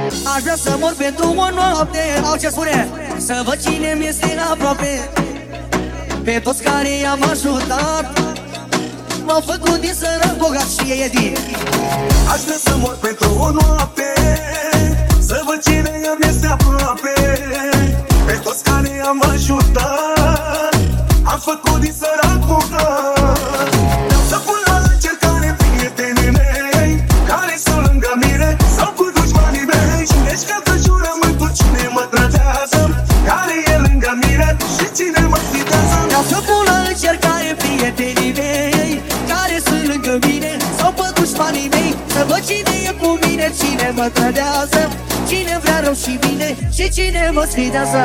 Aș vrea să mor pentru o noapte. Au ce spune? Să văd cine mi-este aproape. Pe toți care i-am ajutat, m-au făcut din sărac bogat și e din. Aș vrea să mor pentru o noapte, să văd cine mi-este aproape. Pe toți care i-am ajutat, am făcut din sărac bogat. Vreau să pun la încercare prietenii mei, care sunt lângă mine sau cu dușmanii mei. Cine-și caută jurământul, cine mă tratează, care e lângă mine și cine mă sfidează. Vreau să pun la încercare prietenii mei, care sunt lângă mine sau pe dușmanii mei. Să văd cine e cu mine, cine mă trădează, cine vrea rău și bine și cine mă sfidează.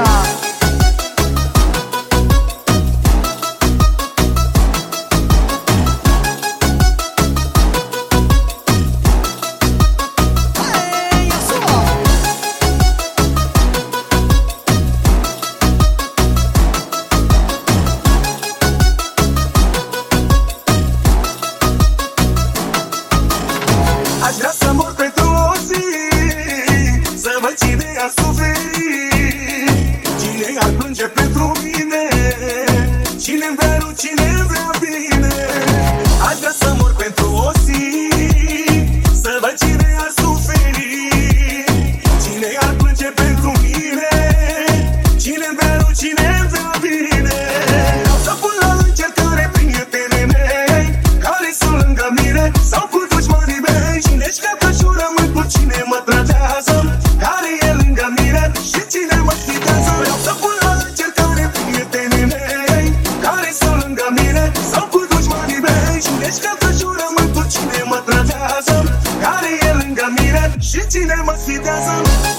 Aș vrea să mor pentru o zi, să văd cine ar suferi, cine ar plânge pentru mine, cine-mi vrea rău, cine-mi vrea bine. Aș vrea să mor pentru o zi, să văd cine ar suferi, cine ar plânge pentru mine, cine-mi vrea rău, cine-mi vrea bine. Vreau să pun la încercare prietenii mei, care sunt lângă mine sau cu dușmanii mei. Cine-și caută jurământul, cine mă tratează, care e lângă mine și cine mă sfidează. Vreau să pun la încercare prietenii mei, care sunt lângă mine sau cu dușmanii mei. Cine-și caută jurământul, cine mă tratează, care e lângă mine și cine mă sfidează.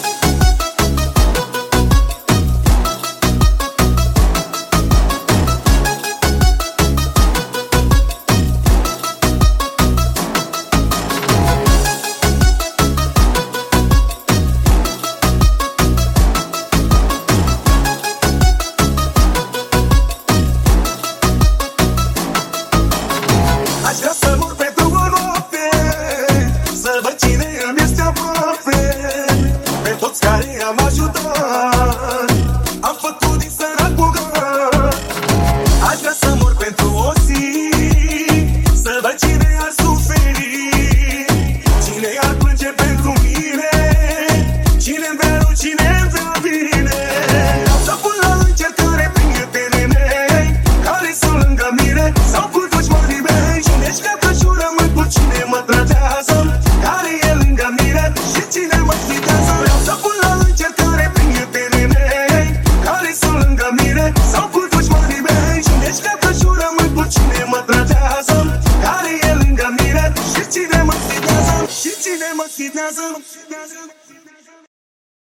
Aș vrea să mor pentru o noapte, să văd cine îmi este aproape. Pe toți care i-am ajutat, am făcut din sărac bogat. Aș vrea să mor pentru o zi, să văd cine ar suferi, cine ar plânge pentru mine, cine-mi vrea rău, cine-mi vrea bine. Vreau să pun la încercare prietenii mei, care sunt lângă mine sau cu dușmanii mei. Cine-și caută jurământul, cine mă tratează, care e lângă mine și cine mă sfidează. Vreau să pun la încercare prietenii mei, care sunt lângă mine sau cu dușmanii mei. Cine-și caută jurământul, cine mă tratează, care e lângă mine și cine mă sfidează, și cine mă sfidează.